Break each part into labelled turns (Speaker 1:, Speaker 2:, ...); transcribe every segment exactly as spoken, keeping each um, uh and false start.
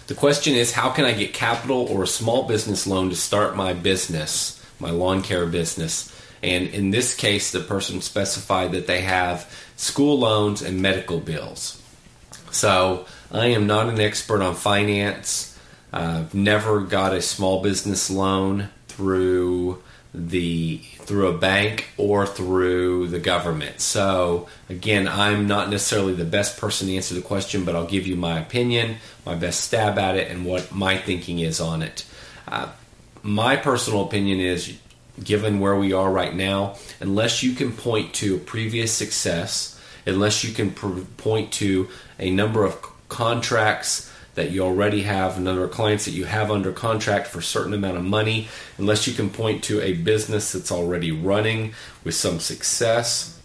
Speaker 1: The question is, how can I get capital or a small business loan to start my business, my lawn care business? And in this case, the person specified that they have school loans and medical bills. So I am not an expert on finance. I've never got a small business loan through the through a bank or through the government. So again, I'm not necessarily the best person to answer the question, but I'll give you my opinion, my best stab at it, and what my thinking is on it. Uh, my personal opinion is, given where we are right now, unless you can point to a previous success, unless you can pr- point to a number of contracts that you already have, a number of clients that you have under contract for a certain amount of money, unless you can point to a business that's already running with some success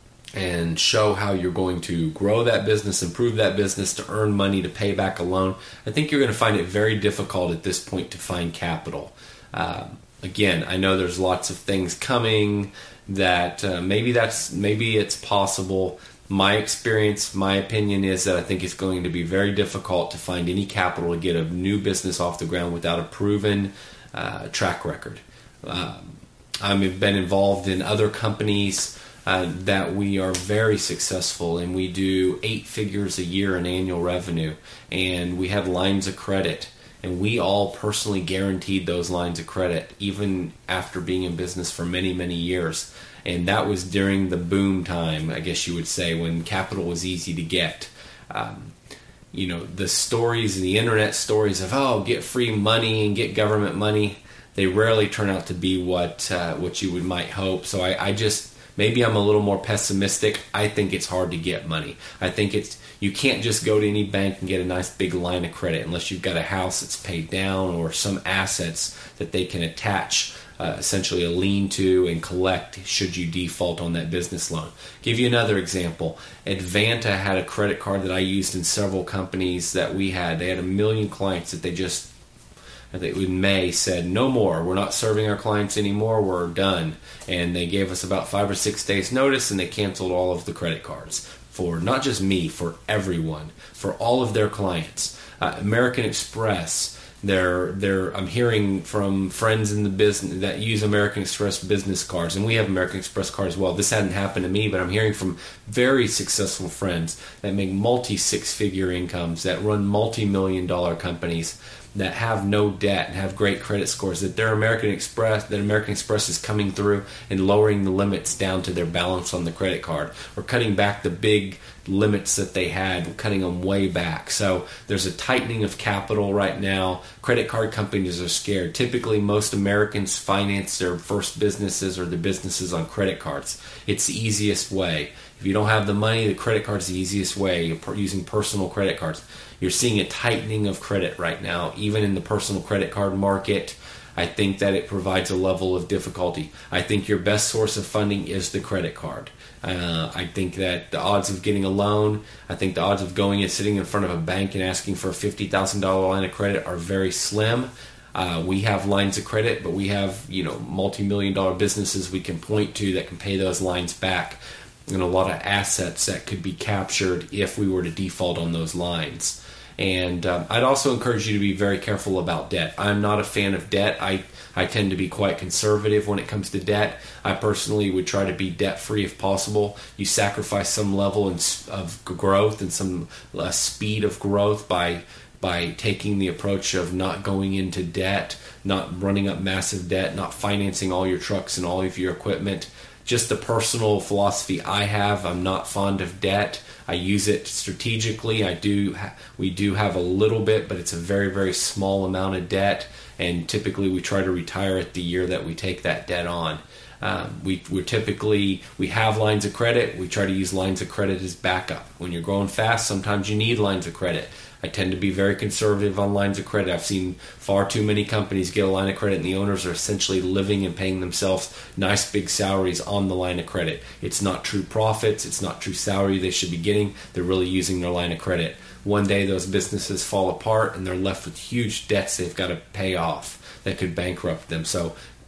Speaker 1: and show how you're going to grow that business, improve that business to earn money to pay back a loan, I think you're going to find it very difficult at this point to find capital. Um, again, I know there's lots of things coming that uh, maybe that's maybe it's possible. My experience, my opinion is that I think it's going to be very difficult to find any capital to get a new business off the ground without a proven uh, track record. Um, I've been involved in other companies uh, that we are very successful, and we do eight figures a year in annual revenue, and we have lines of credit, and we all personally guaranteed those lines of credit even after being in business for many, many years. And that was during the boom time, I guess you would say, when capital was easy to get. Um, you know, the stories, the internet stories of, oh, get free money and get government money, they rarely turn out to be what uh, what you would might hope. So I, I just, maybe I'm a little more pessimistic. I think it's hard to get money. I think it's, you can't just go to any bank and get a nice big line of credit unless you've got a house that's paid down or some assets that they can attach Uh, essentially a lien to and collect should you default on that business loan. Give you another example. Advanta had a credit card that I used in several companies that we had. They had a million clients that they just, I think in May, said, no more. We're not serving our clients anymore. We're done. And they gave us about five or six days notice, and they canceled all of the credit cards for not just me, for everyone, for all of their clients. Uh, American Express, They're, they're, I'm hearing from friends in the business that use American Express business cards, and we have American Express cards as well. This hadn't happened to me, but I'm hearing from very successful friends that make multi-six-figure incomes, that run multi-million dollar companies, that have no debt and have great credit scores, that their American Express, that American Express is coming through and lowering the limits down to their balance on the credit card, or cutting back the big limits that they had, cutting them way back. So there's a tightening of capital right now. Credit card companies are scared. Typically, most Americans finance their first businesses or their businesses on credit cards. It's the easiest way. If you don't have the money, the credit card's the easiest way, using personal credit cards. You're seeing a tightening of credit right now, even in the personal credit card market. I think that it provides a level of difficulty. I think your best source of funding is the credit card. Uh, I think that the odds of getting a loan, I think the odds of going and sitting in front of a bank and asking for a fifty thousand dollars line of credit are very slim. Uh, we have lines of credit, but we have, you know, multi-million dollar businesses we can point to that can pay those lines back, and a lot of assets that could be captured if we were to default on those lines. And um, I'd also encourage you to be very careful about debt. I'm not a fan of debt. I, I tend to be quite conservative when it comes to debt. I personally would try to be debt-free if possible. You sacrifice some level of growth and some uh, speed of growth by by taking the approach of not going into debt, not running up massive debt, not financing all your trucks and all of your equipment. Just the personal philosophy I have, I'm not fond of debt. I use it strategically. I do. Ha- we do have a little bit, but it's a very, very small amount of debt. And typically, we try to retire it the year that we take that debt on. Um, we we're typically we have lines of credit. We try to use lines of credit as backup. When you're growing fast, sometimes you need lines of credit. I tend to be very conservative on lines of credit. I've seen far too many companies get a line of credit, and the owners are essentially living and paying themselves nice big salaries on the line of credit. It's not true profits. It's not true salary they should be getting. They're really using their line of credit. One day those businesses fall apart, and they're left with huge debts they've got to pay off that could bankrupt them. So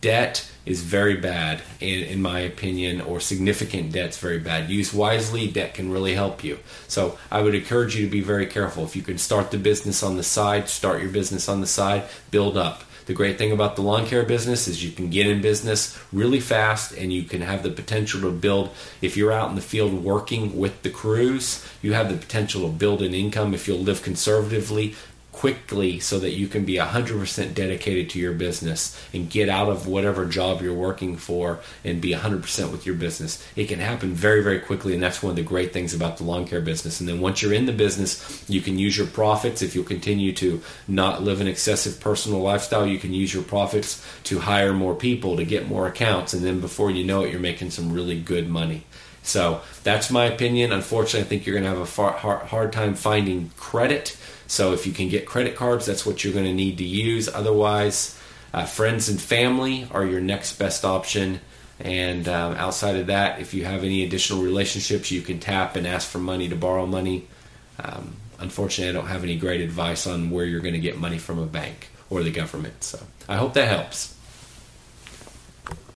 Speaker 1: debt is very bad, in, in my opinion, or significant debt's very bad. Used wisely, debt can really help you. So I would encourage you to be very careful. If you can start the business on the side, start your business on the side, build up. The great thing about the lawn care business is you can get in business really fast, and you can have the potential to build. If you're out in the field working with the crews, you have the potential to build an income if you'll live conservatively quickly, so that you can be one hundred percent dedicated to your business and get out of whatever job you're working for and be one hundred percent with your business. It can happen very, very quickly, and that's one of the great things about the lawn care business. And then once you're in the business, you can use your profits. If you'll continue to not live an excessive personal lifestyle, you can use your profits to hire more people, to get more accounts, and then before you know it, you're making some really good money. So that's my opinion. Unfortunately, I think you're going to have a far, hard, hard time finding credit. So if you can get credit cards, that's what you're going to need to use. Otherwise, uh, friends and family are your next best option. And um, outside of that, if you have any additional relationships, you can tap and ask for money to borrow money. Um, unfortunately, I don't have any great advice on where you're going to get money from a bank or the government. So I hope that helps.